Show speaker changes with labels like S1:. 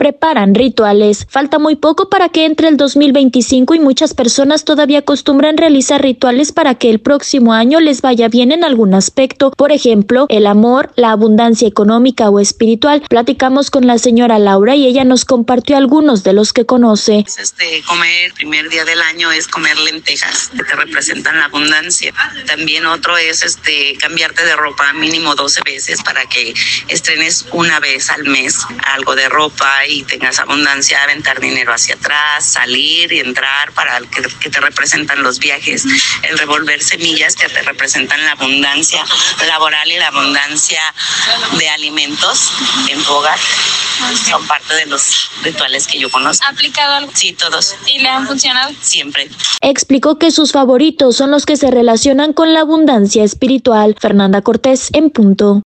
S1: preparan rituales. Falta muy poco para que entre el 2025 y muchas personas todavía acostumbran realizar rituales para que el próximo año les vaya bien en algún aspecto. Por ejemplo, el amor, la abundancia económica o espiritual. Platicamos con la señora Laura y ella nos compartió algunos de los que conoce.
S2: Comer el primer día del año es comer lentejas, que te representan la abundancia. También otro es cambiarte de ropa mínimo 12 veces para que estrenes una vez al mes algo de ropa y tengas abundancia, aventar dinero hacia atrás, salir y entrar para que te representan los viajes. El revolver semillas que te representan la abundancia laboral y la abundancia de alimentos en tu hogar. Son parte de los rituales que yo conozco.
S3: ¿Ha aplicado algo?
S2: Sí, todos.
S3: ¿Y le han funcionado?
S2: Siempre.
S1: Explicó que sus favoritos son los que se relacionan con la abundancia espiritual. Fernanda Cortés, en punto.